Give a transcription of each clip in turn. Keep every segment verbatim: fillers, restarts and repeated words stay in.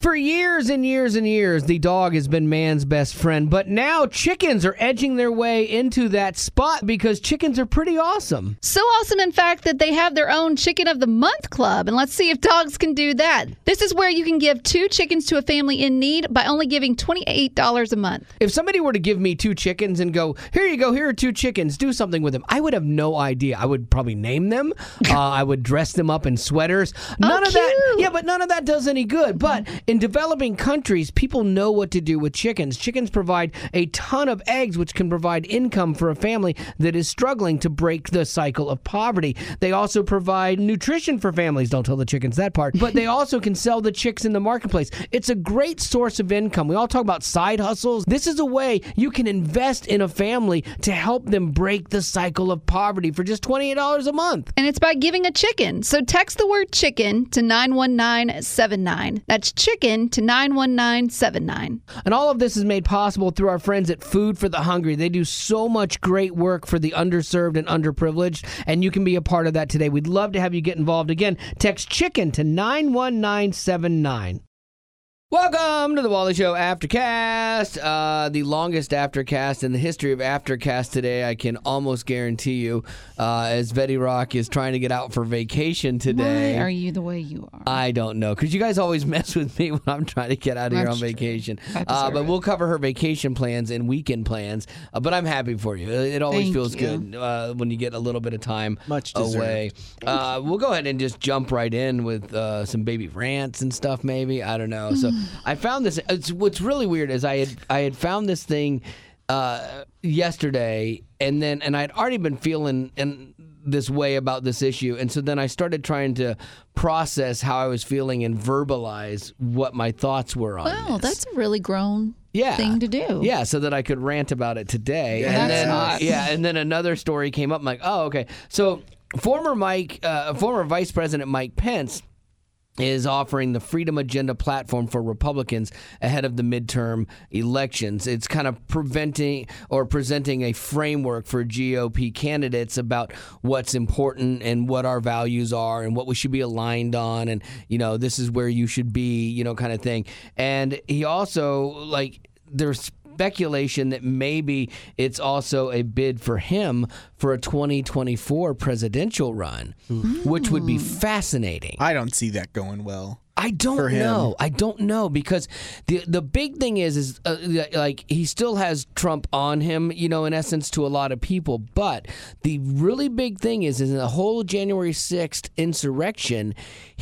For years and years and years, the dog has been man's best friend, but now chickens are edging their way into that spot because chickens are pretty awesome. So awesome, in fact, that they have their own Chicken of the Month Club, and let's see if dogs can do that. This is where you can give two chickens to a family in need by only giving twenty-eight dollars a month. If somebody were to give me two chickens and go, here you go, here are two chickens, do something with them, I would have no idea. I would probably name them. uh, I would dress them up in sweaters. None oh, of cute. that. Yeah, but none of that does any good. But in developing countries, people know what to do with chickens. Chickens provide a ton of eggs, which can provide income for a family that is struggling to break the cycle of poverty. They also provide nutrition for families. Don't tell the chickens that part. But they also can sell the chicks in the marketplace. It's a great source of income. We all talk about side hustles. This is a way you can invest in a family to help them break the cycle of poverty for just twenty-eight dollars a month. And it's by giving a chicken. So text the word chicken to nine one nine seven nine. That's chicken to nine one nine seven nine. And all of this is made possible through our friends at Food for the Hungry. They do so much great work for the underserved and underprivileged, and you can be a part of that today. We'd love to have you get involved. Again, text chicken to nine one nine seven nine. Welcome to the Wally Show Aftercast, uh, the longest Aftercast in the history of Aftercast today, I can almost guarantee you, uh, as Betty Rock is trying to get out for vacation today. Why are you the way you are? I don't know, because you guys always mess with me when I'm trying to get out of here That's on vacation. Uh, but it. we'll cover her vacation plans and weekend plans, uh, but I'm happy for you. It always Thank feels you. good uh, when you get a little bit of time Much away. Uh, we'll go ahead and just jump right in with uh, some baby rants and stuff, maybe. I don't know. So I found this. It's, what's really weird is I had I had found this thing uh, yesterday, and then and I'd already been feeling in this way about this issue, and so then I started trying to process how I was feeling and verbalize what my thoughts were on Well, this. that's a really grown yeah. thing to do. Yeah, so that I could rant about it today. Yeah, and that's then not. yeah, and then another story came up. I'm like, oh, okay. So former Mike, uh, former Vice President Mike Pence is offering the Freedom Agenda platform for Republicans ahead of the midterm elections. It's kind of preventing or presenting a framework for G O P candidates about what's important and what our values are and what we should be aligned on, and you know, this is where you should be, you know, kind of thing. And he also, like, there's speculation that maybe it's also a bid for him for a twenty twenty-four presidential run, Mm. which would be fascinating. I don't see that going well. I don't for him. know. I don't know because the the big thing is is uh, like he still has Trump on him, you know, in essence to a lot of people. But the really big thing is is in the whole January sixth insurrection,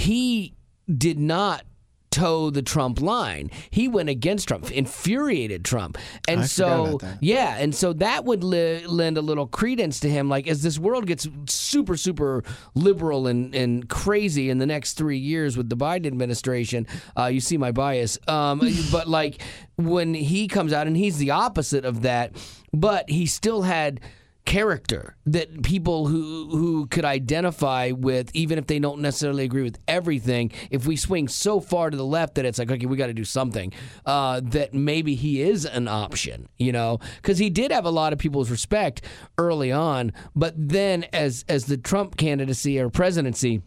he did not toe the Trump line. He went against Trump, infuriated Trump. And I so, forgot about that. yeah, and so that would li- lend a little credence to him. Like, as this world gets super, super liberal and, and crazy in the next three years with the Biden administration, uh, you see my bias. Um, but, like, when he comes out, and he's the opposite of that, but he still had character that people who who could identify with, even if they don't necessarily agree with everything. If we swing so far to the left that it's like, okay, we got to do something, uh, that maybe he is an option, you know, because he did have a lot of people's respect early on, but then as as the Trump candidacy or presidency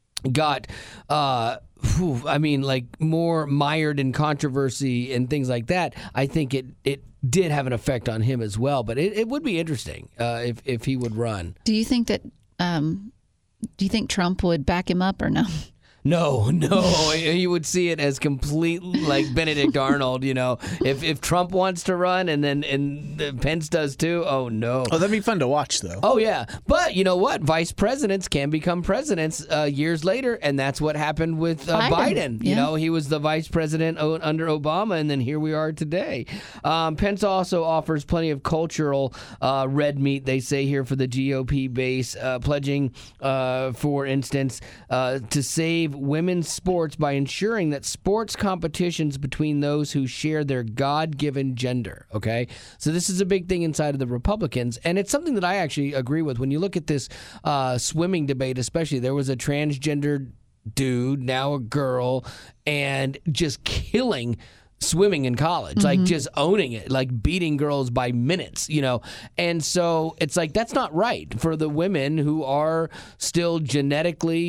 got uh whew, I mean, like, more mired in controversy and things like that, I think it it did have an effect on him as well. But it, it would be interesting uh, if if he would run. Do you think that? Um, do you think Trump would back him up or no? No, no, you would see it as complete, like Benedict Arnold, you know. If if Trump wants to run and then and Pence does too, oh no. Oh, that'd be fun to watch, though. Oh, yeah. But you know what? Vice presidents can become presidents uh, years later, and that's what happened with uh, Biden. Biden. You Yeah. know, he was the vice president o- under Obama, and then here we are today. Um, Pence also offers plenty of cultural uh, red meat, they say here, for the G O P base, uh, pledging, uh, for instance, uh, to save women's sports by ensuring that sports competitions between those who share their God-given gender, okay? So this is a big thing inside of the Republicans, and it's something that I actually agree with. When you look at this uh, swimming debate especially, there was a transgender dude, now a girl, and just killing swimming in college, mm-hmm. like just owning it, like beating girls by minutes, you know? And so it's like, that's not right for the women who are still genetically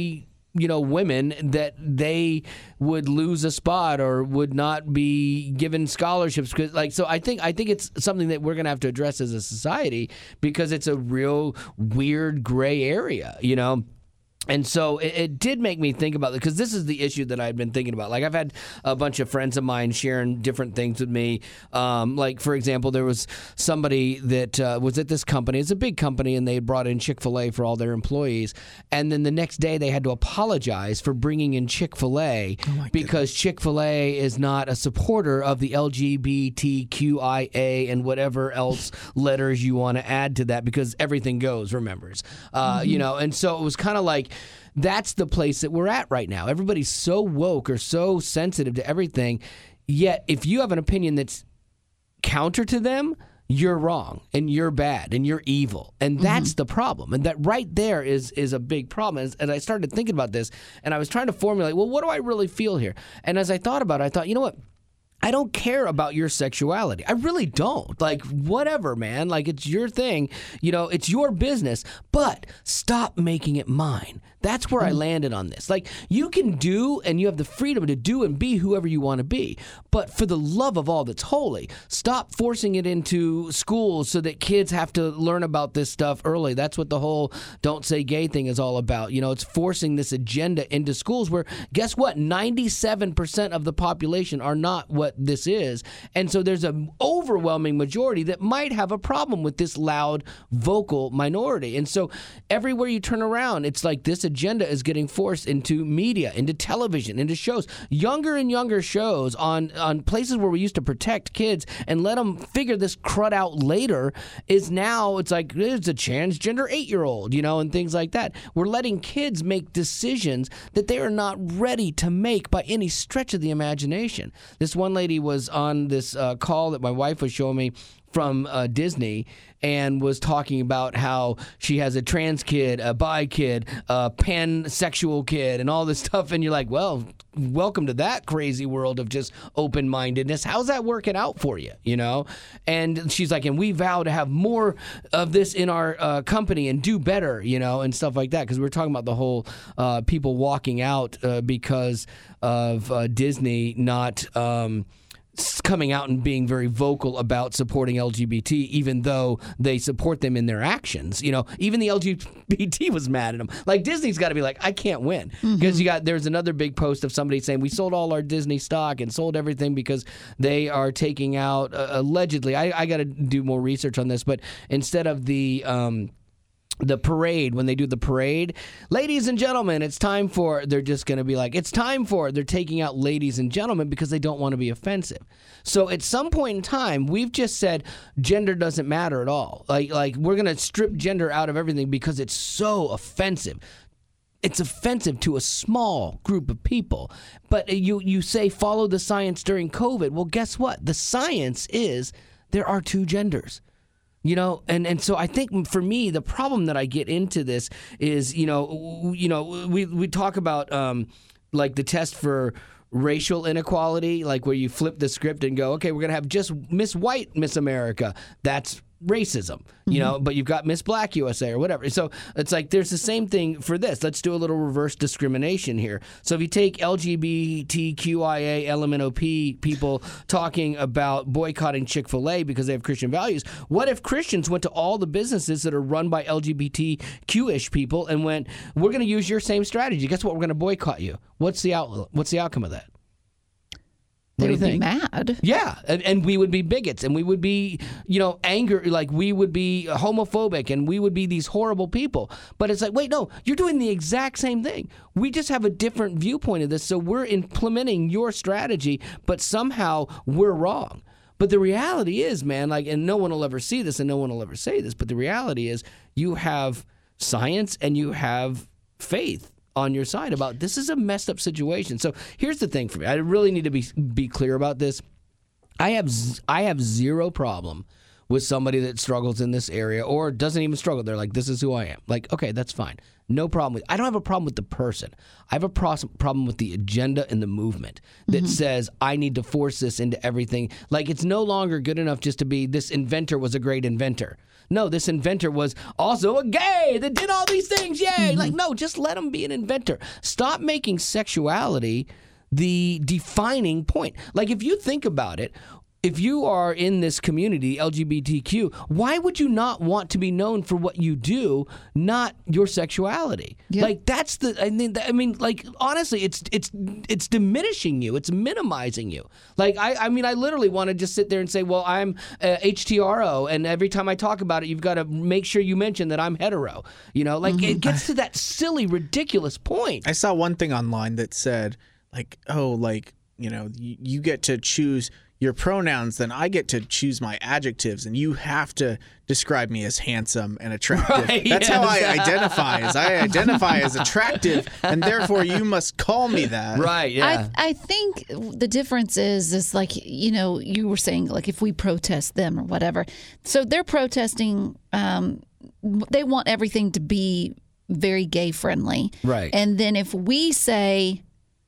you know, women that they would lose a spot or would not be given scholarships. Cause like, so I think I think it's something that we're going to have to address as a society because it's a real weird gray area, you know. And so it, it did make me think about it because this is the issue that I've been thinking about. Like I've had a bunch of friends of mine sharing different things with me. Um, like, for example, there was somebody that uh, was at this company. It's a big company, and they had brought in Chick-fil-A for all their employees. And then the next day they had to apologize for bringing in Chick-fil-A Oh because Chick-fil-A is not a supporter of the L G B T Q I A and whatever else letters you want to add to that because everything goes, remembers. Uh, mm-hmm. You know, and so it was kind of like, that's the place that we're at right now. Everybody's so woke or so sensitive to everything. Yet, if you have an opinion that's counter to them, you're wrong and you're bad and you're evil. And that's mm-hmm. the problem. And that right there is is a big problem. As, as I started thinking about this, and I was trying to formulate, well, what do I really feel here? And as I thought about it, I thought, you know what? I don't care about your sexuality. I really don't. Like, whatever, man. Like, it's your thing. You know, it's your business. But stop making it mine. That's where I landed on this. Like, you can do, and you have the freedom to do and be whoever you want to be. But for the love of all that's holy, stop forcing it into schools so that kids have to learn about this stuff early. That's what the whole don't say gay thing is all about. You know, it's forcing this agenda into schools where, guess what? ninety-seven percent of the population are not what this is. And so there's an overwhelming majority that might have a problem with this loud, vocal minority. And so everywhere you turn around, it's like this agenda is getting forced into media, into television, into shows. Younger and younger shows on, on places where we used to protect kids and let them figure this crud out later is now, it's like, there's a transgender eight-year-old, you know, and things like that. We're letting kids make decisions that they are not ready to make by any stretch of the imagination. This one lady was on this uh, call that my wife was showing me from uh, Disney and was talking about how she has a trans kid, a bi kid, a pansexual kid, and all this stuff. And you're like, well, welcome to that crazy world of just open-mindedness. How's that working out for you, you know? And she's like, and we vow to have more of this in our uh, company and do better, you know, and stuff like that. Because we were talking about the whole uh, people walking out uh, because of uh, Disney not... Um, coming out and being very vocal about supporting L G B T, even though they support them in their actions. You know, even the L G B T was mad at them. Like, Disney's got to be like, I can't win. Because mm-hmm. you got, there's another big post of somebody saying, we sold all our Disney stock and sold everything because they are taking out, uh, allegedly, I, I got to do more research on this, but instead of the... Um, the parade, when they do the parade, ladies and gentlemen, it's time for, they're just going to be like, it's time for, they're taking out ladies and gentlemen because they don't want to be offensive. So at some point in time, we've just said gender doesn't matter at all. Like, like we're going to strip gender out of everything because it's so offensive. It's offensive to a small group of people. But you, you say follow the science during COVID. Well, guess what? The science is there are two genders. You know, and, and so I think for me, the problem that I get into this is, you know, you know, we, we talk about um, like the test for racial inequality, like where you flip the script and go, okay, we're going to have just Miss White, Miss America. That's racism, you know, mm-hmm. but you've got Miss Black U S A or whatever. So it's like there's the same thing for this. Let's do a little reverse discrimination here. So if you take L G B T Q I A, L M N O P people talking about boycotting Chick-fil-A because they have Christian values, what if Christians went to all the businesses that are run by L G B T Q-ish people and went, we're going to use your same strategy. Guess what? We're going to boycott you. What's the out? What's the outcome of that? They would be mad. Yeah, and, and we would be bigots, and we would be, you know, anger, like we would be homophobic, and we would be these horrible people. But it's like, wait, no, you're doing the exact same thing. We just have a different viewpoint of this, so we're implementing your strategy, but somehow we're wrong. But the reality is, man, like, and no one will ever see this, and no one will ever say this, but the reality is you have science and you have faith on your side about this is a messed up situation. So here's the thing for me. I really need to be be clear about this. I have z- I have zero problem with somebody that struggles in this area or doesn't even struggle. They're like, this is who I am. Like, okay, that's fine. No problem with I don't have a problem with the person. I have a pros- problem with the agenda and the movement that mm-hmm. says I need to force this into everything. Like, it's no longer good enough just to be this inventor was a great inventor. No, this inventor was also a gay that did all these things. Yay! Mm-hmm. Like, no, just let him be an inventor. Stop making sexuality the defining point. Like, if you think about it, if you are in this community, L G B T Q, why would you not want to be known for what you do, not your sexuality? Yep. Like, that's the, I mean, I mean, like, honestly, it's it's it's diminishing you. It's minimizing you. Like, I, I mean, I literally want to just sit there and say, well, I'm uh, H T R O, and every time I talk about it, you've got to make sure you mention that I'm hetero. You know, like, mm-hmm. it gets to that silly, ridiculous point. I saw one thing online that said, like, oh, like, you know, you, you get to choose your pronouns, then I get to choose my adjectives, and you have to describe me as handsome and attractive. Right, That's yes. how I identify. As I identify as attractive, and therefore you must call me that. Right. Yeah. I I think the difference is is like, you know, you were saying, like, if we protest them or whatever, so they're protesting. Um, they want everything to be very gay friendly. Right. And then if we say.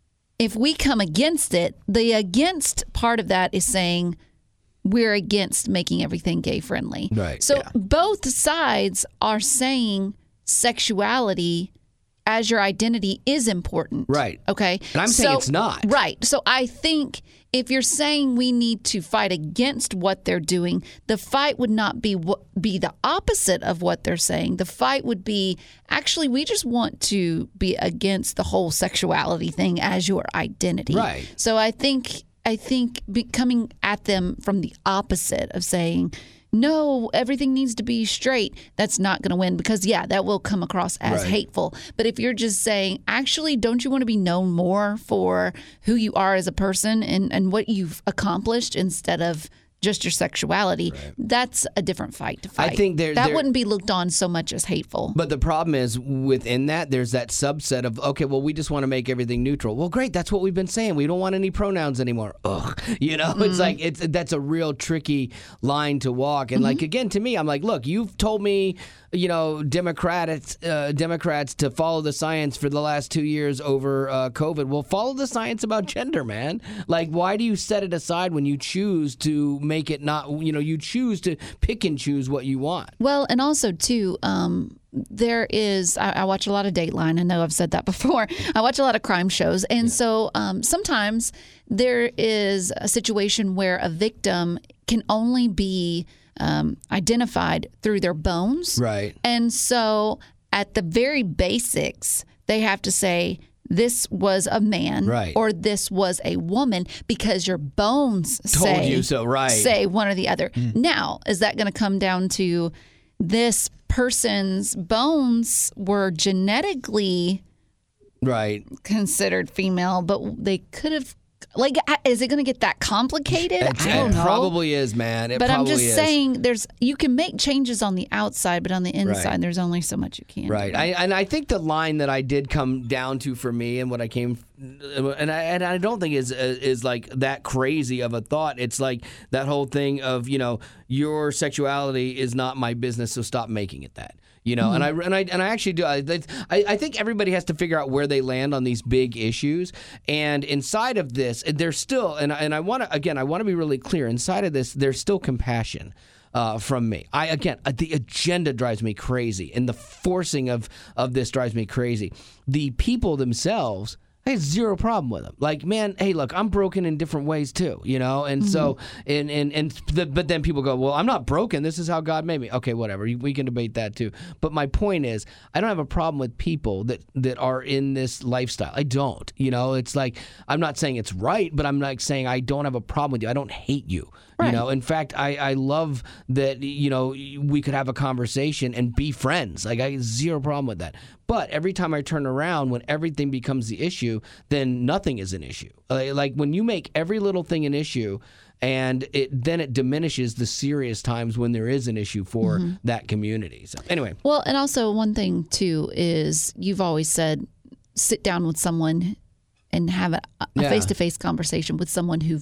If we come against it, the against part of that is saying we're against making everything gay friendly. Right. So yeah. both sides are saying sexuality as your identity is important. Right. Okay. And I'm saying so, it's not. Right. So I think if you're saying we need to fight against what they're doing, the fight would not be be the opposite of what they're saying. The fight would be, actually, we just want to be against the whole sexuality thing as your identity. Right. So I think I think be, coming at them from the opposite of saying, no, everything needs to be straight, that's not going to win, because, yeah, that will come across as right. hateful. But if you're just saying, actually, don't you want to be known more for who you are as a person and, and what you've accomplished instead of just your sexuality, right. that's a different fight to fight. I think there, that there, wouldn't be looked on so much as hateful. But the problem is within that, there's that subset of, okay, well, we just want to make everything neutral. Well, great. That's what we've been saying. We don't want any pronouns anymore. Ugh. You know, mm-hmm. it's like, it's that's a real tricky line to walk. And mm-hmm. like, again, to me, I'm like, look, you've told me, you know, Democrats, uh, Democrats to follow the science for the last two years over uh, COVID. Well, follow the science about gender, man. Like, why do you set it aside when you choose to make it not, you know, you choose to pick and choose what you want? Well, and also, too, um, there is, I, I watch a lot of Dateline. I know I've said that before. I watch a lot of crime shows. And yeah. so um, sometimes there is a situation where a victim can only be Um, identified through their bones. Right. And so at the very basics, they have to say, this was a man right. or this was a woman, because your bones told say, you so, right. say one or the other. Mm. Now, is that going to come down to this person's bones were genetically right. considered female, but they could have, like, is it going to get that complicated? It's, I don't it know. probably is, man. It but I'm probably just is. saying, there's you can make changes on the outside, but on the inside, Right. there's only so much you can. Right. do. I, and I think the line that I did come down to for me, and what I came, and I and I don't think is is like that crazy of a thought. It's like that whole thing of, you know, your sexuality is not my business, so stop making it that. You know, mm-hmm. and I and I and I actually do. I, I I think everybody has to figure out where they land on these big issues. And inside of this, there's still, and and I want to again, I want to be really clear. Inside of this, there's still compassion. Uh, from me. I again, uh, the agenda drives me crazy, and the forcing of of this drives me crazy. The people themselves, I have zero problem with them. Like, man, hey, look, I'm broken in different ways too, you know? And mm-hmm. so, and and, and the, but then people go, well, I'm not broken. This is how God made me. Okay, whatever. We can debate that too. But my point is, I don't have a problem with people that, that are in this lifestyle. I don't, you know? It's like, I'm not saying it's right, but I'm like saying I don't have a problem with you. I don't hate you. Right. You know, in fact, I, I love that, you know, we could have a conversation and be friends. Like, I have zero problem with that. But every time I turn around, when everything becomes the issue, then nothing is an issue. Like, when you make every little thing an issue, and it then it diminishes the serious times when there is an issue for mm-hmm. that community. So anyway. Well, and also one thing, too, is you've always said sit down with someone and have a, a yeah. face-to-face conversation with someone who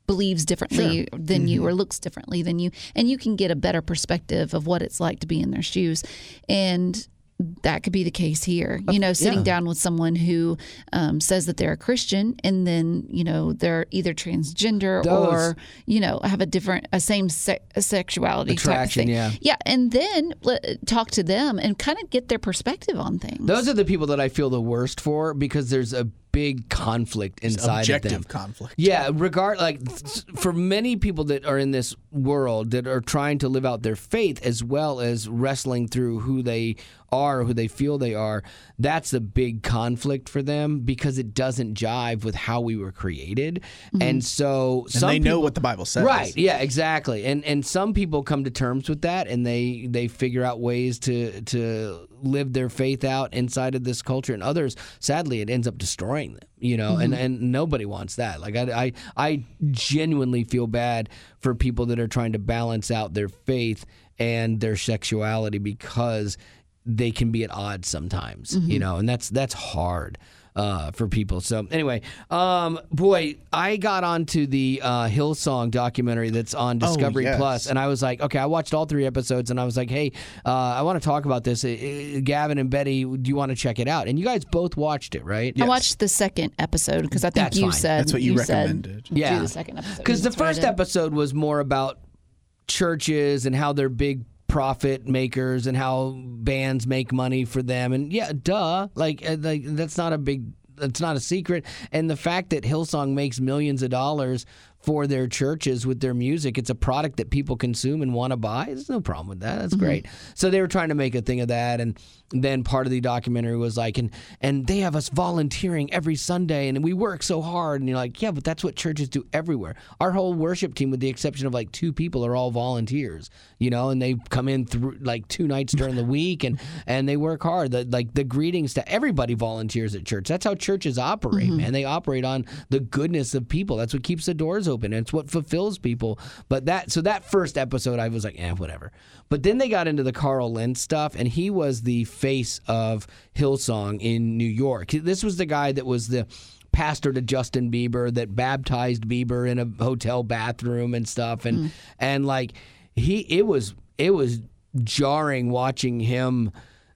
believes differently Sure. than Mm-hmm. you or looks differently than you, and you can get a better perspective of what it's like to be in their shoes. And that could be the case here. You know, sitting yeah. down with someone who um, says that they're a Christian, and then you know they're either transgender Those- or you know have a different, a same se- a sexuality Attraction, type of thing. yeah. yeah, and then let, talk to them and kind of get their perspective on things. Those are the people that I feel the worst for because there's a big conflict inside Objective of them. conflict. Yeah, regard like for many people that are in this world that are trying to live out their faith as well as wrestling through who they are, who they feel they are, that's a big conflict for them because it doesn't jive with how we were created. And so And some they know people- what the Bible says. Right. Yeah, exactly. And and some people come to terms with that and they they figure out ways to to live their faith out inside of this culture, and others, sadly, it ends up destroying them, you know, Mm-hmm. and, and nobody wants that. Like I, I I genuinely feel bad for people that are trying to balance out their faith and their sexuality because they can be at odds sometimes, Mm-hmm. you know, and that's that's hard. Uh, for people. So anyway, um, boy, I got onto the uh, Hillsong documentary that's on Discovery yes. Plus, and I was like, okay, I watched all three episodes, and I was like, hey, uh, I want to talk about this. Uh, uh, Gavin and Betty, do you want to check it out? And you guys both watched it, right? I watched the second episode because I think That's you fine. said That's what you said recommended. do Yeah. the second episode Because the That's what I first did. episode was more about churches and how they're big profit makers and how bands make money for them. And yeah, duh, like, uh, like that's not a big. It's not a secret. And the fact that Hillsong makes millions of dollars for their churches with their music, it's a product that people consume and want to buy. There's no problem with that. That's Mm-hmm. great. So they were trying to make a thing of that. And then part of the documentary was like, and and they have us volunteering every Sunday and we work so hard. And you're like, yeah, but that's what churches do everywhere. Our whole worship team, with the exception of like two people, are all volunteers, you know, and they come in through like two nights during the week and, and they work hard. The, like the greetings to everybody volunteers at church. That's how churches operate, man. They operate on the goodness of people. That's what keeps the doors open. And it's what fulfills people. But that, so that first episode, I was like, eh, whatever. But then they got into the Carl Lentz stuff, and he was the face of Hillsong in New York. This was the guy that was the pastor to Justin Bieber, that baptized Bieber in a hotel bathroom and stuff. And, and like, he, it was, it was jarring watching him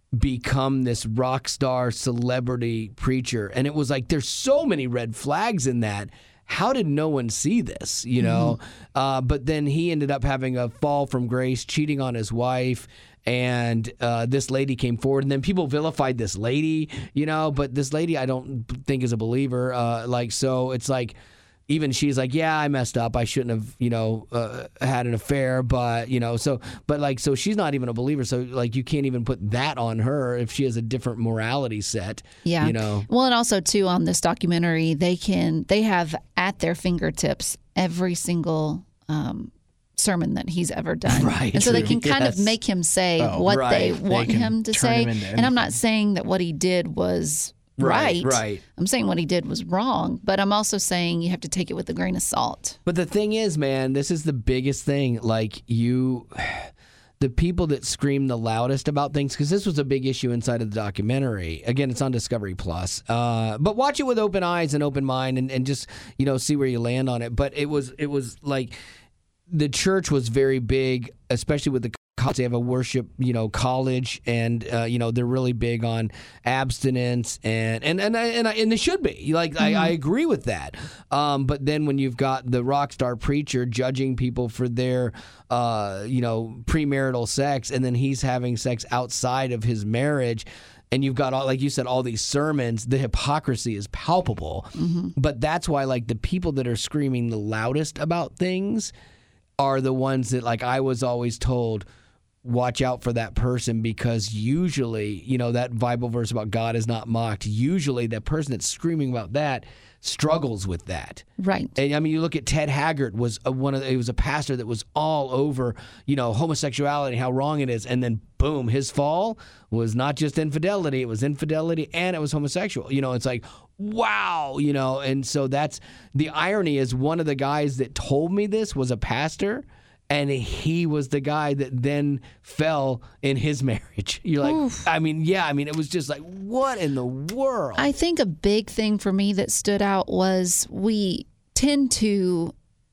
become this rock star celebrity preacher. And it was like, there's so many red flags in that. How did no one see this, you know? Mm-hmm. Uh, but then he ended up having a fall from grace, cheating on his wife, and uh, this lady came forward. And then people vilified this lady, you know? But this lady I don't think is a believer. Uh, like, so it's like, even she's like, yeah, I messed up. I shouldn't have, you know, uh, had an affair. But, you know, so, but like, so she's not even a believer. So, like, you can't even put that on her if she has a different morality set. Yeah. You know? Well, and also, too, on this documentary, they can, they have at their fingertips every single um, sermon that he's ever done. Right, and so they true. can kind Yes. of make him say Oh, what right. they They want can him to turn say. him into And I'm not anything. saying that what he did was right. Right. I'm saying what he did was wrong, but I'm also saying you have to take it with a grain of salt. But the thing is, man, this is the biggest thing. Like, you, the people that scream the loudest about things, because this was a big issue inside of the documentary. Again, it's on Discovery Plus. Uh, but watch it with open eyes and open mind, and, and just, you know, see where you land on it. But it was it was like the church was very big, especially with the college. They have a worship, you know, college, and uh, you know, they're really big on abstinence, and and and and, and they should be. Like, I, I agree with that. Um, but then when you've got the rock star preacher judging people for their, uh, you know, premarital sex, and then he's having sex outside of his marriage. And you've got all, like you said, all these sermons, the hypocrisy is palpable. But that's why, like, the people that are screaming the loudest about things are the ones that, like, I was always told, watch out for that person, because usually, you know, that Bible verse about God is not mocked, usually that person that's screaming about that struggles with that. Right. And I mean, you look at Ted Haggard, was a, one of the, he was a pastor that was all over, you know, homosexuality, how wrong it is, and then boom, his fall was not just infidelity, it was infidelity and it was homosexual. You know, it's like, wow, you know, and so that's the irony. Is one of the guys that told me this was a pastor, and he was the guy that then fell in his marriage. You're like, Oof. I mean, yeah, I mean, it was just like, what in the world? I think a big thing for me that stood out was we tend to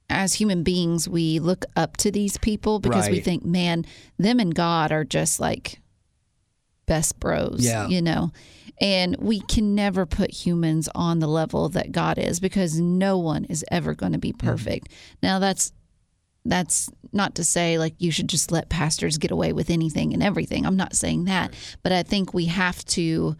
as human beings, we look up to these people because we Right. think, man, them and God are just like best bros, Yeah. you know? And we can never put humans on the level that God is because no one is ever going to be perfect. Now, that's that's not to say like you should just let pastors get away with anything and everything. I'm not saying that, but I think we have to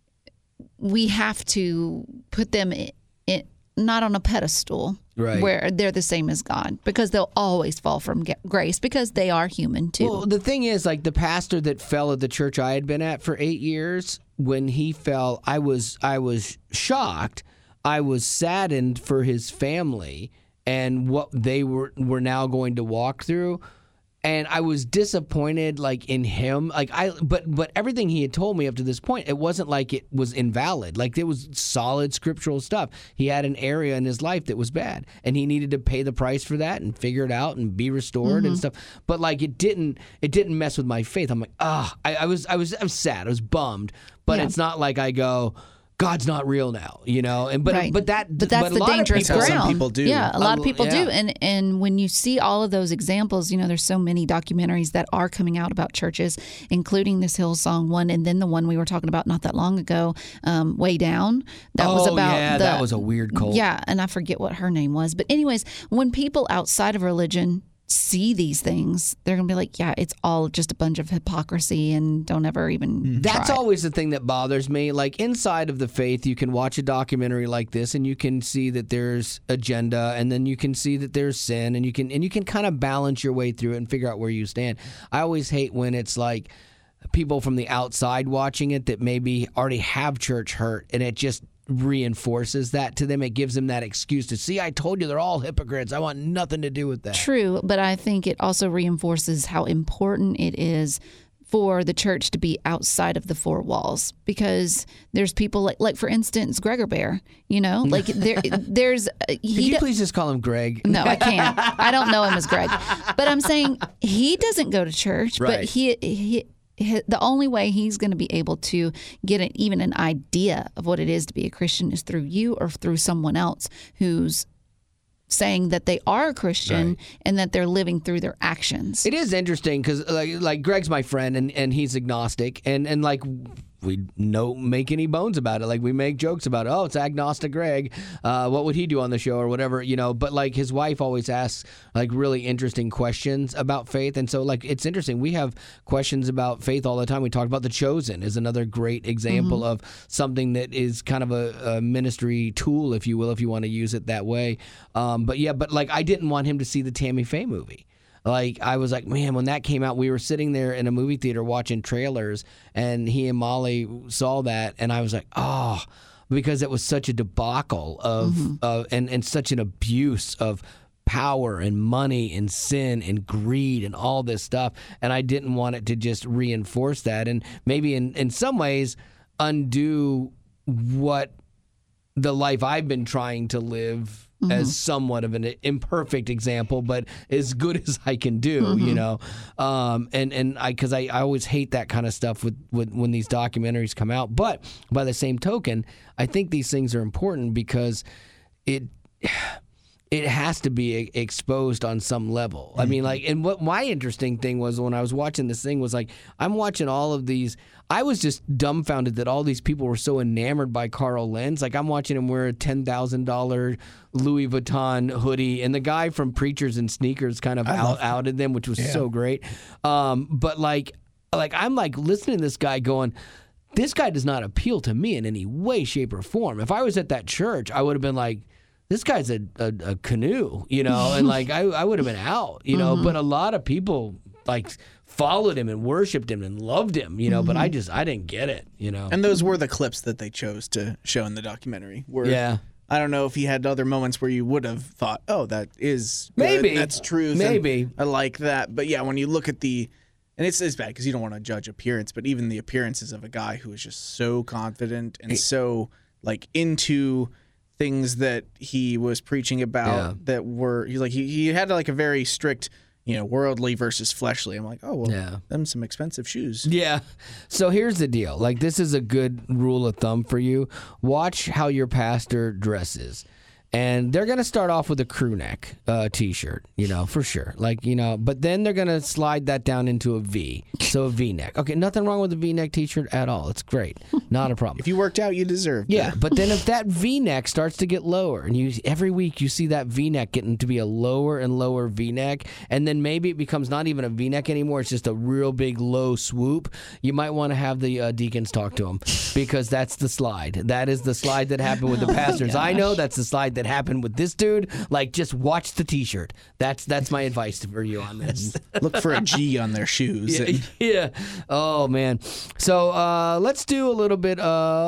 we have to put them in, in, not on a pedestal Right. where they're the same as God because they'll always fall from ga- grace because they are human too. Well, the thing is, like the pastor that fell at the church I had been at for eight years, when he fell, I was I was shocked. I was saddened for his family and what they were were now going to walk through. And I was disappointed, like in him, like I, but but everything he had told me up to this point, it wasn't like it was invalid. Like it was solid scriptural stuff. He had an area in his life that was bad, and he needed to pay the price for that and figure it out and be restored and stuff. But like it didn't, it didn't mess with my faith. I'm like, ah, I, I was, I was, I was sad. I was bummed. But Yeah. it's not like I go, God's not real now, you know. And but Right. but that, But that's a the lot of dangerous people- That's how ground. some people do. Yeah, a lot Uh, of people yeah. do. And and when you see all of those examples, you know, there's so many documentaries that are coming out about churches, including this Hillsong one, and then the one we were talking about not that long ago, um, Way Down. That was Oh, about yeah, the, that was a weird cult. Yeah, and I forget what her name was. But anyways, when people outside of religion see these things, they're gonna be like, yeah, it's all just a bunch of hypocrisy, and don't ever even. That's try. always the thing that bothers me. Like inside of the faith, you can watch a documentary like this, and you can see that there's agenda, and then you can see that there's sin, and you can and you can kind of balance your way through it and figure out where you stand. I always hate when it's like people from the outside watching it that maybe already have church hurt, and it just reinforces that to them. It gives them that excuse to see. I told you they're all hypocrites. I want nothing to do with that. True, but I think it also reinforces how important it is for the church to be outside of the four walls because there's people like, like for instance, Gregor Bear. You know, like there, there's Could he. you do- please just call him Greg? no, I can't. I don't know him as Greg, but I'm saying he doesn't go to church. But Right. he, he, he, the only way he's going to be able to get an, even an idea of what it is to be a Christian is through you or through someone else who's saying that they are a Christian and that they're living through their actions. It is interesting because like, like Greg's my friend and, and he's agnostic and, and like we don't make any bones about it. Like we make jokes about, oh, it's agnostic Greg. Uh, what would he do on the show or whatever, you know? But like his wife always asks like really interesting questions about faith, and so like it's interesting. We have questions about faith all the time. We talked about The Chosen is another great example of something that is kind of a, a ministry tool, if you will, if you want to use it that way. Um, but yeah, but like I didn't want him to see the Tammy Faye movie. Like, I was like, man, when that came out, we were sitting there in a movie theater watching trailers, and he and Molly saw that, and I was like, oh, because it was such a debacle of, Mm-hmm. uh, and, and such an abuse of power and money and sin and greed and all this stuff, and I didn't want it to just reinforce that, and maybe in, in some ways undo what the life I've been trying to live Mm-hmm. as somewhat of an imperfect example, but as good as I can do, Mm-hmm. you know. Um, and and I because I, I always hate that kind of stuff with, with when these documentaries come out. But by the same token, I think these things are important because it. It has to be e- exposed on some level. I mean, like, and what my interesting thing was when I was watching this thing was like, I'm watching all of these. I was just dumbfounded that all these people were so enamored by Carl Lenz. Like, I'm watching him wear a ten thousand dollars Louis Vuitton hoodie, and the guy from Preachers and Sneakers kind of out, outed them, which was so great. Um, but like, like I'm like listening to this guy going, this guy does not appeal to me in any way, shape, or form. If I was at that church, I would have been like, this guy's a, a, a canoe, you know, and like I, I would have been out, you know, but a lot of people like followed him and worshiped him and loved him, you know, but I just, I didn't get it, you know. And those were the clips that they chose to show in the documentary. Where Yeah. I don't know if he had other moments where you would have thought, oh, that is good, Maybe. that's truth. and Maybe. I like that. But yeah, when you look at the, and it's, it's bad because you don't want to judge appearance, but even the appearances of a guy who is just so confident and so like into things that he was preaching about Yeah. that were, he's like, he, he had like a very strict, you know, worldly versus fleshly. I'm like, oh, well, Yeah. them some expensive shoes. Yeah. So here's the deal. Like, this is a good rule of thumb for you. Watch how your pastor dresses. And they're going to start off with a crew neck uh, T-shirt, you know, for sure. Like, you know, but then they're going to slide that down into a V. So a V-neck. Okay, nothing wrong with a V-neck T-shirt at all. It's great. Not a problem. If you worked out, you deserve it. Yeah, but then if that V-neck starts to get lower, and you every week you see that V-neck getting to be a lower and lower V-neck, and then maybe it becomes not even a V-neck anymore, it's just a real big low swoop, you might want to have the uh, deacons talk to them, because that's the slide. That is the slide that happened with the pastors. I know that's the slide that happened with this dude. Like, just watch the T-shirt. That's that's my advice for you on this. Look for a G on their shoes. Yeah, and- yeah. Oh, man. So uh, let's do a little bit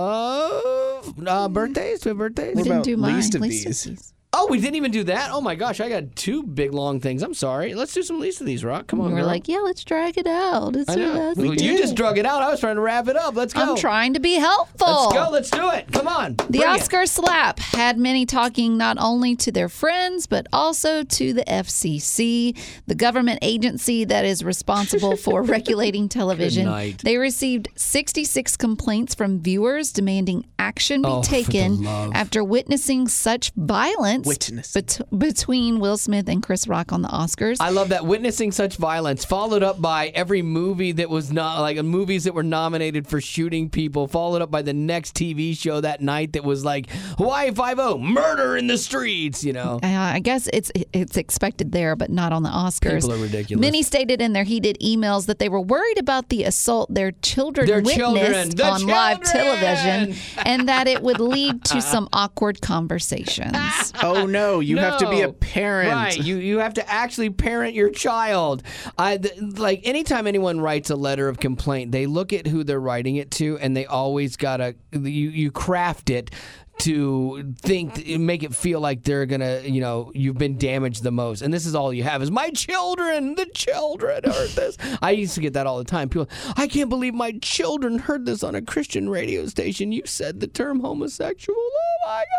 of uh, birthdays. Do we have birthdays? We What didn't about do mine. least of Least these? Oh, we didn't even do that? Oh, my gosh. I got two big, long things. I'm sorry. Let's do some least of these, Rock. Come on, We were girl. like, yeah, let's drag it out. It's I know. us. Well, you just drug it out. I was trying to wrap it up. Let's go. I'm trying to be helpful. Let's go. Let's do it. Come on. The Bring it. Oscar slap had many talking not only to their friends, but also to the F C C, the government agency that is responsible for regulating television. night. They received sixty-six complaints from viewers demanding action be Oh, for the taken love. after witnessing such violence Witness. bet- between Will Smith and Chris Rock on the Oscars. I love that. Witnessing such violence, followed up by every movie that was not like movies that were nominated for shooting people, followed up by the next T V show that night that was like Hawaii Five-O, murder in the streets, you know. Uh, I guess it's it's expected there, but not on the Oscars. People are ridiculous. Many stated in their heated emails that they were worried about the assault their children Their witnessed children. The on live children. television, and that it would lead to some awkward conversations. Oh, no. You have to be a No. parent. Right, you you have to actually parent your child. I th- like anytime anyone writes a letter of complaint, they look at who they're writing it to, and they always gotta you you craft it to think make it feel like they're gonna you know you've been damaged the most, and this is all you have is my children. The children heard this. I used to get that all the time. People, I can't believe my children heard this on a Christian radio station. You said the term homosexual. Oh my God.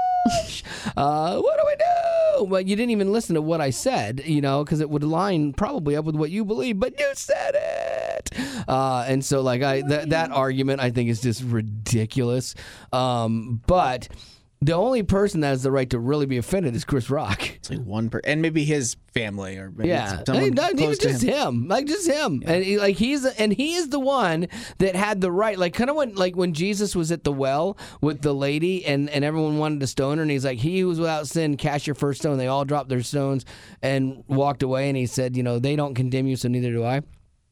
Uh, what do we do? Well, you didn't even listen to what I said, you know, because it would line probably up with what you believe, but you said it. Uh, and so, like, I th- that argument I think is just ridiculous. Um, but the only person that has the right to really be offended is Chris Rock. It's like one per, and maybe his family or maybe Yeah, someone Hey, not even close to just him. him. like just him, and he, like he's and he is the one that had the right, like kind of when like when Jesus was at the well with the lady, and and everyone wanted to stone her, and he's like, "He who was without sin, cast your first stone." They all dropped their stones and walked away, and he said, "You know, they don't condemn you, so neither do I."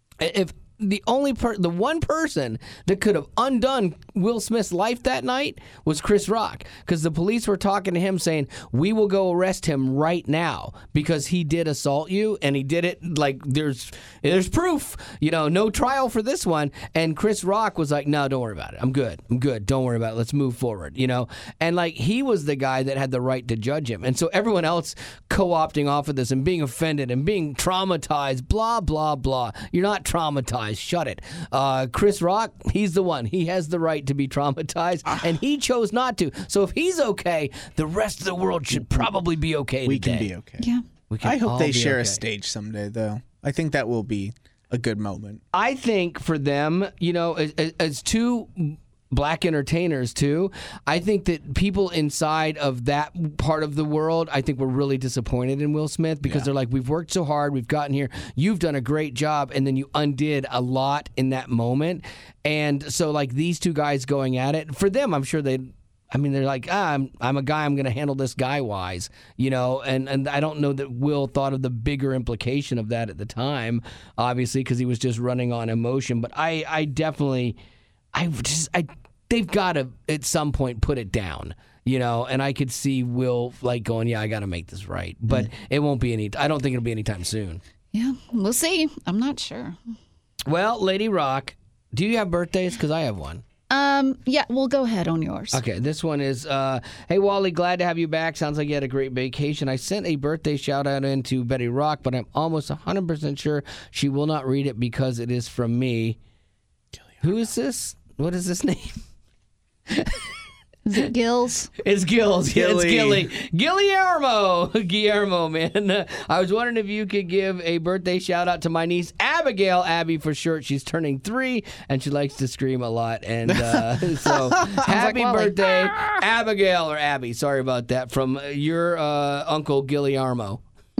If the only per the one person that could have undone Will Smith's life that night was Chris Rock, because the police were talking to him saying, we will go arrest him right now because he did assault you, and he did it like there's there's proof, you know, no trial for this one. And Chris Rock was like, no, don't worry about it. I'm good. I'm good. Don't worry about it. Let's move forward, you know. And like he was the guy that had the right to judge him. And so everyone else co-opting off of this and being offended and being traumatized, blah, blah, blah. You're not traumatized. Shut it. Uh, Chris Rock, he's the one. He has the right to be traumatized, and he chose not to. So if he's okay, the rest of the world should probably be okay We today. can be okay. Yeah. We can I hope all they be share a okay. stage someday, though. I think that will be a good moment. I think for them, you know, as, as two black entertainers too, I think that people inside of that part of the world, I think, were really disappointed in Will Smith because Yeah. they're like, we've worked so hard, we've gotten here, you've done a great job, and then you undid a lot in that moment. And so like these two guys going at it, for them, I'm sure they I mean, they're like, ah, I'm, I'm a guy, I'm going to handle this guy-wise, you know, and, and I don't know that Will thought of the bigger implication of that at the time, obviously, because he was just running on emotion. But I, I definitely, I just, I, they've got to, at some point, put it down, you know, and I could see Will, like, going, yeah, I got to make this right. But mm-hmm. it won't be any, I don't think it'll be anytime soon. Yeah, we'll see. I'm not sure. Well, Lady Rock, do you have birthdays? Because I have one. Um, yeah, well, go ahead on yours. Okay, this one is, uh, hey, Wally, glad to have you back. Sounds like you had a great vacation. I sent a birthday shout-out in to Betty Rock, but I'm almost one hundred percent sure she will not read it because it is from me. Who is this? What is this name? Is it Gills? It's Gills. Yeah, it's Gilly. Gilly. Guillermo. Guillermo, man. I was wondering if you could give a birthday shout out to my niece, Abigail. Abby for short. She's turning three, and she likes to scream a lot. And uh, so, happy Wally. birthday, Abigail, or Abby. Sorry about that. From your uh, uncle, Guillermo.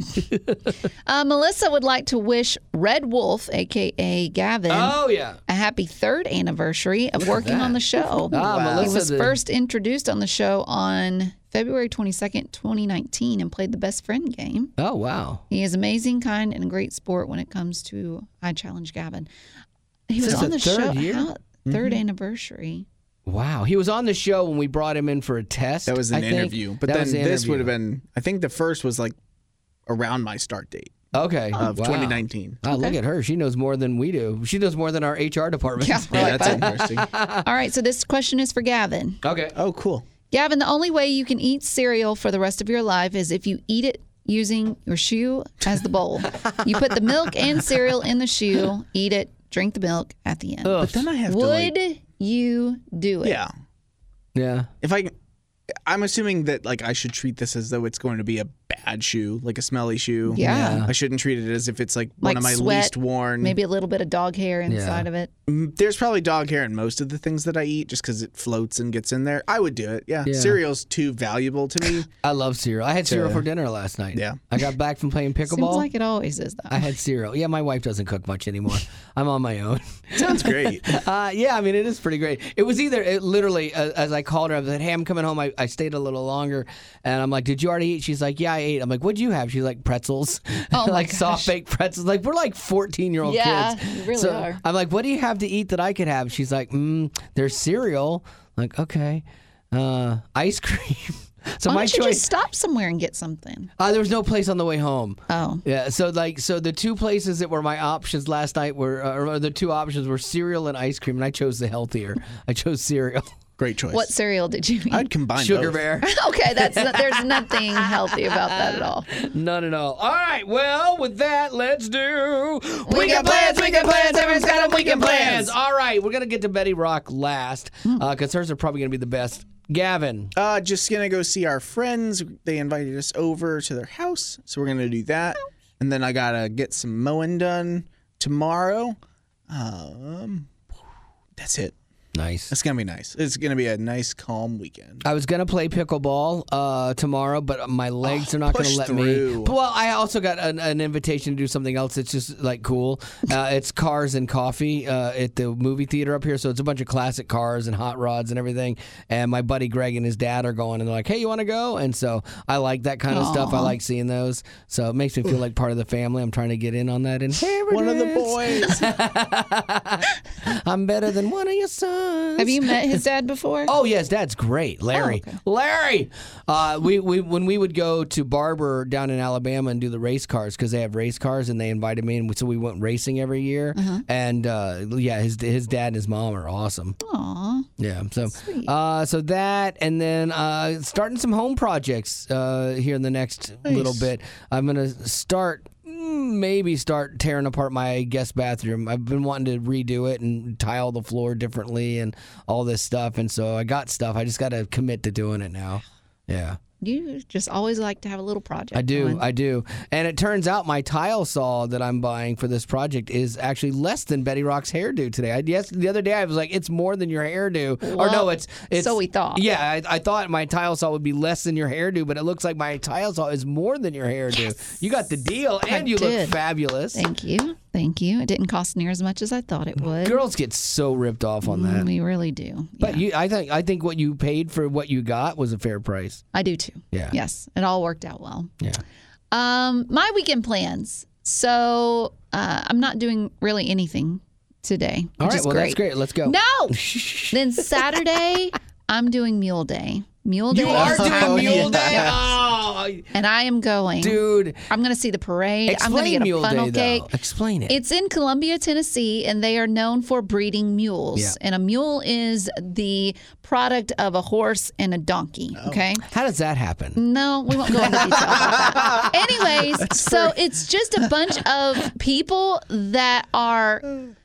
Uh, Melissa would like to wish Red Wolf, a k a. Gavin, Oh, yeah. a happy third anniversary of working on the show. Ah, Wow. Melissa. He was the- first introduced on the show on February twenty-second, twenty nineteen, and played the best friend game. Oh, wow. He is amazing, kind, and a great sport when it comes to I Challenge Gavin. He was This is on the the third show. year? How, third anniversary. Wow. He was on the show when we brought him in for a test. That was an I think. interview. But That then was the this interview. would have been, I think the first was like around my start date Okay. of Wow. twenty nineteen. Oh, look at her. She knows more than we do. She knows more than our H R department. Yeah. Yeah, Right, that's bud. interesting. All right, so this question is for Gavin. Okay. Oh, cool. Gavin, the only way you can eat cereal for the rest of your life is if you eat it using your shoe as the bowl. You put the milk and cereal in the shoe, eat it, drink the milk at the end. But then I have to Would like, you do it? yeah. Yeah. If I, I'm assuming that like I should treat this as though it's going to be a bad shoe, like a smelly shoe. Yeah. I shouldn't treat it as if it's like, Like one of my sweat, least worn. Maybe a little bit of dog hair inside of it. Mm, There's probably dog hair in most of the things that I eat just because it floats and gets in there. I would do it. Yeah. Yeah. Cereal's too valuable to me. I love cereal. I had cereal Yeah. for dinner last night. Yeah. I got back from playing Seems pickleball. like it always is, though. I had cereal. Yeah, my wife doesn't cook much anymore. I'm on my own. Sounds great. Uh, yeah, I mean, it is pretty great. It was either, it literally, uh, as I called her, I was like, hey, I'm coming home. I, I stayed a little longer. And I'm like, did you already eat? She's like, yeah, I ate. I'm like, what'd you have? She's like, pretzels. Oh, my like gosh. soft baked pretzels. Like, we're like fourteen-year-old Yeah, kids. you really so are. I'm like, what do you have to eat that I could have? She's like, mm, there's cereal. I'm like, okay. Uh, ice cream. So Why my don't you choice. just stop somewhere and get something? Uh, there was no place on the way home. Oh. Yeah, so like, so the two places that were my options last night were, uh, or the two options were cereal and ice cream, and I chose the healthier. I chose cereal. Great choice. What cereal did you eat? I'd combine Sugar both. bear. Okay, that's not, there's nothing healthy about that at all. None at all. All right, well, with that, let's do Weekend plans, weekend plans, everyone's got a weekend plans. All right, we're gonna get to Betty Rock last because hers are probably gonna be the best. Gavin. Uh, just gonna go see our friends. They invited us over to their house, so we're gonna do that. And then I gotta get some mowing done tomorrow. Um, that's it. Nice. It's gonna be nice. It's gonna be a nice, calm weekend. I was gonna play pickleball uh, tomorrow, but my legs Oh, are not gonna push let through. me. Well, I also got an, an invitation to do something else. It's just like cool. Uh, it's Cars and Coffee uh, at the movie theater up here. So it's a bunch of classic cars and hot rods and everything. And my buddy Greg and his dad are going, and they're like, "Hey, you want to go?" And so I like that kind of stuff. I like seeing those. So it makes me feel like part of the family. I'm trying to get in on that inheritance. One of the boys. I'm better than one of your sons. Have you met his dad before? Oh yes, Dad's great, Larry. Oh, okay. Larry, uh, we, we when we would go to Barber down in Alabama and do the race cars because they have race cars and they invited me and so we went racing every year. Uh-huh. And uh, yeah, his his dad and his mom are awesome. Aw. Yeah, so uh, so that and then uh, starting some home projects uh, here in the next little bit. I'm gonna start. Maybe start tearing apart my guest bathroom. I've been wanting to redo it and tile the floor differently and all this stuff. And so I got stuff. I just got to commit to doing it now. Yeah. You just always like to have a little project. I do, going. I do. And it turns out my tile saw that I'm buying for this project is actually less than Betty Rock's hairdo today. I, yes, the other day I was like, it's more than your hairdo. or no, Well, it's, it's... so we thought. Yeah, I, I thought my tile saw would be less than your hairdo, but it looks like my tile saw is more than your hairdo. You got the deal, and I you look did. fabulous. Thank you. Thank you. It didn't cost near as much as I thought it would. Girls get so ripped off on that. We really do. But Yeah. you, I think, I think what you paid for what you got was a fair price. I do too. Yeah. Yes. It all worked out well. Yeah. Um, my weekend plans. So uh, I'm not doing really anything today. All which right. is Well, great. that's great. Let's go. No. Then Saturday, I'm doing Mule Day. Mule Day. You are is doing happening. Mule Day. Yes. Oh, And I am going. dude. I'm going to see the parade. I'm going to Explain get a Mule funnel Day, cake. though. Explain it. It's in Columbia, Tennessee, and they are known for breeding mules. Yeah. And a mule is the product of a horse and a donkey. Okay. How does that happen? No, we won't go into detail about that. Anyways, so it's just a bunch of people that are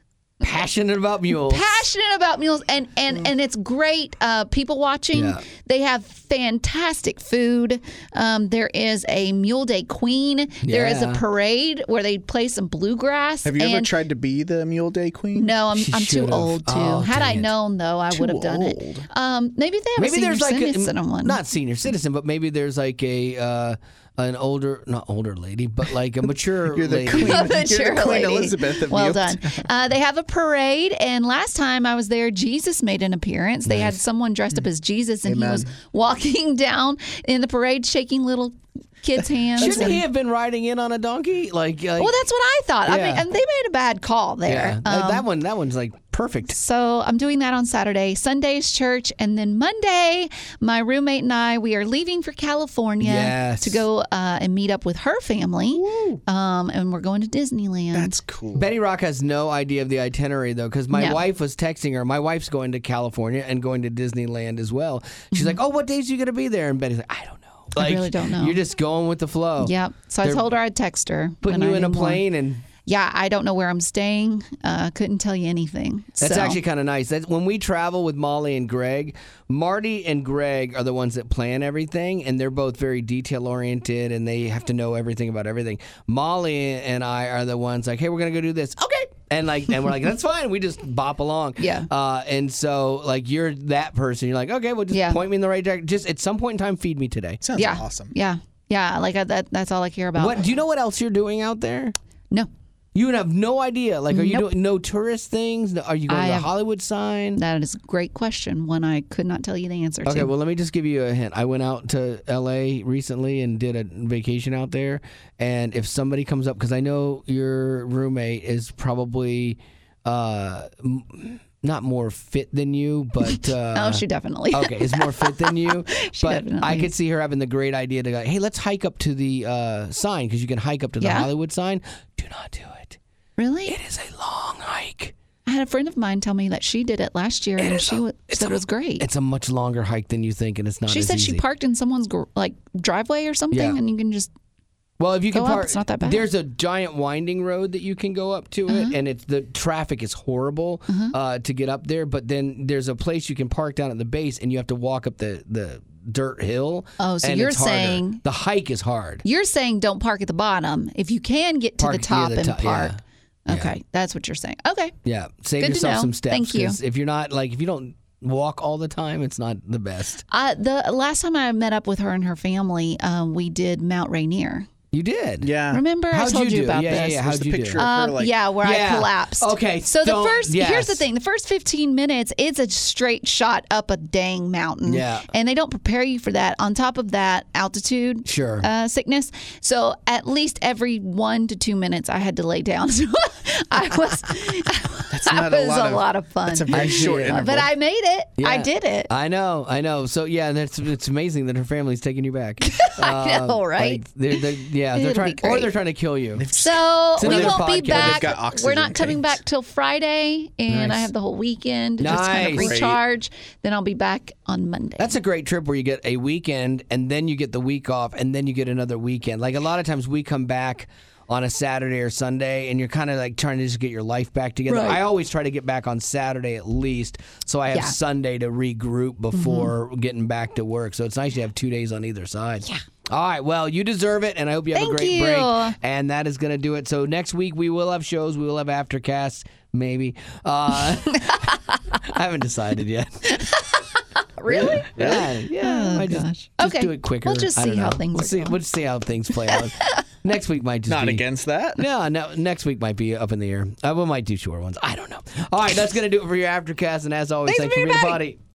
passionate about mules. passionate about mules, and and and it's great. Uh, people watching. Yeah. They have fantastic food. Um, there is a Mule Day Queen. There is a Yeah. parade where they play some bluegrass. Have you ever and- tried to be the Mule Day Queen? No, I'm, She I'm too should've. old to. Oh, Had I dang it. known, though, I would have done old. it. Um, maybe they have Maybe a senior there's like a, citizen one. not senior citizen, but maybe there's like a uh, an older, not older lady, but like a mature You're the lady. queen. You're Mature the Queen lady. Elizabeth of Well Mule done. Uh, they have a parade, and last time I was there, Jesus made an appearance. They had someone dressed up as Jesus, and Amen. he was walking down in the parade, shaking little kids' hands. Shouldn't and- he have been riding in on a donkey? Like, like well, that's what I thought. I Yeah. mean, and they made a bad call there. yeah, that- Um, that one, that one's like perfect. So I'm doing that on Saturday. Sunday's church, and then Monday, my roommate and I, we are leaving for California Yes. to go uh, and meet up with her family. Um, and we're going to Disneyland. That's cool. Betty Rock has no idea of the itinerary though, because my No. wife was texting her. My wife's going to California and going to Disneyland as well. She's like, "Oh, what days are you going to be there?" And Betty's like, "I don't know." I Like, really don't know. You're just going with the flow. Yep. So I They're told her I'd text her. Putting when you I in a knew more. plane and. Yeah, I don't know where I'm staying. Uh, couldn't tell you anything. That's So- actually kind of nice. That's when we travel with Molly and Greg. Marty and Greg are the ones that plan everything, and they're both very detail oriented, and they have to know everything about everything. Molly and I are the ones like, "Hey, we're gonna go do this." Okay, and like, and we're like, "That's fine." We just bop along. Yeah. Uh, and so like, you're that person. You're like, "Okay, well, just Yeah. point me in the right direction. Just at some point in time, feed me today." Sounds Yeah. awesome. Yeah. Yeah. Like I, that. That's all I care about. What do you know? What else you're doing out there? No. You have no idea. Like, are you Nope. doing no tourist things? Are you going I to the have- Hollywood sign? That is a great question. One I could not tell you the answer Okay, to. well, let me just give you a hint. I went out to L A recently and did a vacation out there. And if somebody comes up, because I know your roommate is probably uh, m- not more fit than you, but. Uh, oh, she definitely. Okay, is more fit than you. She but definitely I could is. see her having the great idea to go, hey, let's hike up to the uh, sign, because you can hike up to the Yeah? Hollywood sign. Do not do it. Really? It is a long hike. I had a friend of mine tell me that she did it last year, and is she a- wa- it's said a- it was great. It's a much longer hike than you think, and it's not She as said easy. she parked in someone's gr- like driveway or something, Yeah. and you can just. Well, if you can Go up, park, it's not that bad. there's a giant winding road that you can go up to Uh-huh. it, and it's the traffic is horrible uh, to get up there. But then there's a place you can park down at the base, and you have to walk up the the dirt hill. Oh, so and you're it's harder. saying- the hike is hard. You're saying don't park at the bottom. If you can get to Park the near top the and top, park. yeah. Okay, that's what you're saying. Okay. Yeah, save Good to yourself know. some steps. Thank you. 'cause if you're not like if you don't walk all the time, it's not the best. Uh, the last time I met up with her and her family, um, we did Mount Rainier. You did. Yeah. Remember, How'd I told you you, do? about Yeah, yeah, this. yeah. There's How'd the you do? picture of Um, her, like, yeah, where Yeah. I collapsed. Okay, So the don't- first here's the yes. thing: the first fifteen minutes, it's a straight shot up a dang mountain. Yeah. and they don't prepare you for that. On top of that, altitude. Sure. Uh, sickness. So at least every one to two minutes, I had to lay down. So I was. That's that not a was lot a of- lot of fun. That's a very I short see it. interval. but I made it. I Yeah. did it. I know, I know. So yeah, that's it's amazing that her family's taking you back. I know, Um, right? like, they're, they're, yeah, they're It'll trying, be or great. they're trying to kill you. So It's we another won't be podcast. back. They've got oxygen We're not coming tanks. back till Friday, and I Nice. have the whole weekend to just kind of Nice. recharge. Then I'll be back on Monday. That's a great trip where you get a weekend and then you get the week off and then you get another weekend. Like a lot of times we come back on a Saturday or Sunday and you're kind of like trying to just get your life back together. Right. I always try to get back on Saturday at least so I have Yeah. Mm-hmm. Sunday to regroup before getting back to work. So it's nice to have two days on either side. Yeah. All right, well, you deserve it, and I hope you have Thank a great you. break. And that is going to do it. So next week we will have shows. We will have aftercasts, maybe. Uh, I haven't decided yet. really? Yeah, yeah. Oh, I just, gosh. just Okay. do it quicker. We'll just I don't see how know. things we'll are see. going. We'll just see how things play out. Next week might just Not be against that. No, no. Next week might be up in the air. Uh, we might do short ones. I don't know. All right, that's gonna do it for your aftercast. And as always, Thanks thanks for for being a being potty.